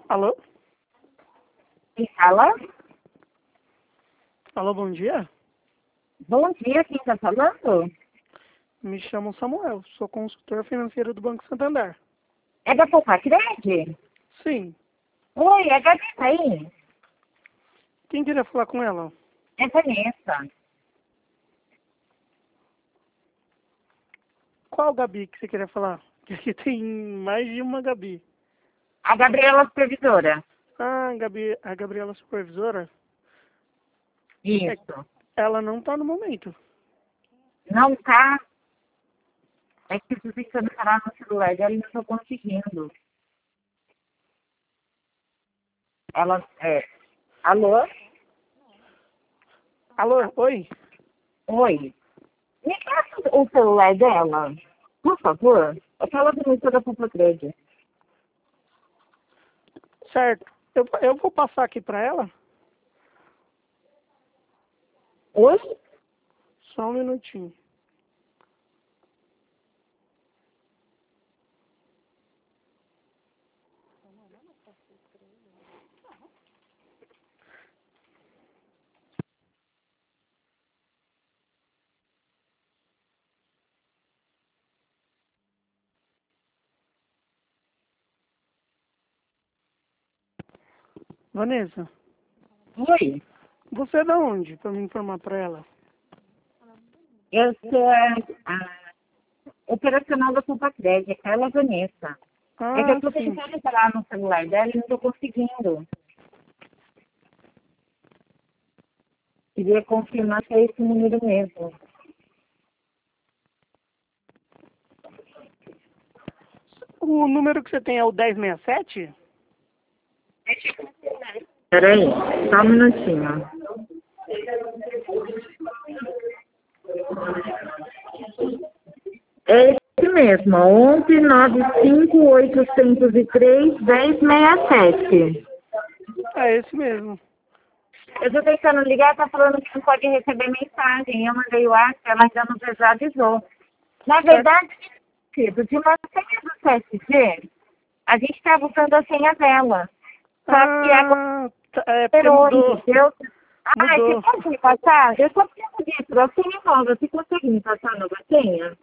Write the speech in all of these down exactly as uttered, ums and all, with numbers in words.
Alô? Quem fala? Alô, bom dia. Bom dia, quem está falando? Me chamo Samuel, sou consultor financeiro do Banco Santander. É da Poupa-Cred? Sim. Oi, é a Gabi tá aí? Quem queria falar com ela? É Vanessa. Qual Gabi que você queria falar? Que aqui tem mais de uma Gabi. A Gabriela Supervisora. Ah, Gabi, a Gabriela Supervisora? É, Isso. ela não tá no momento. Não tá? É que eu tô tentando falar no celular dela e não tô conseguindo. Ela, é... Alô? Alô, oi? Oi. Me passa o celular dela, por favor. É que ela administra da Poupa-Cred. Certo. Eu, eu vou passar aqui pra ela. Oi? Só um minutinho. Vanessa, Oi. você é da onde? Pra me informar pra ela. Eu sou a, a operacional da Poupa-Cred, é Carla Vanessa. É que eu Ah, tô sim. tentando falar no celular dela e não tô conseguindo. Queria confirmar se é esse número mesmo. O número que você tem é o dez sessenta e sete? Peraí, só um minutinho. É esse mesmo, onze nove cinco oito zero três um zero seis sete. É esse mesmo. Eu tô tentando ligar, tá falando que não pode receber mensagem. Eu mandei o WhatsApp, ela ainda não desavisou. Na Certo. verdade, querido, de uma senha do C S G, a gente estava usando a senha dela. Só que agora Ah, tá, é porque esperou, mudou. entendeu? Ah, você Mudou. pode me passar? Eu só preciso disso, a senha nova. Você consegue me passar a nova senha?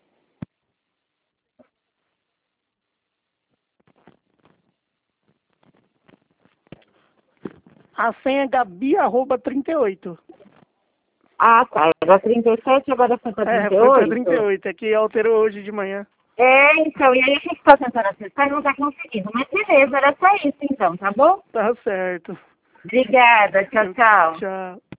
A senha é Gabi arroba trinta e oito. Ah, tá. Era trinta e sete, agora foi para É, trinta e foi pra trinta e oito? oito. É que alterou hoje de manhã. É, então, e aí a gente está tentando acessar e não está conseguindo. Mas beleza, era só isso então, tá bom? Tá certo. Obrigada, tchau, tchau. Tchau.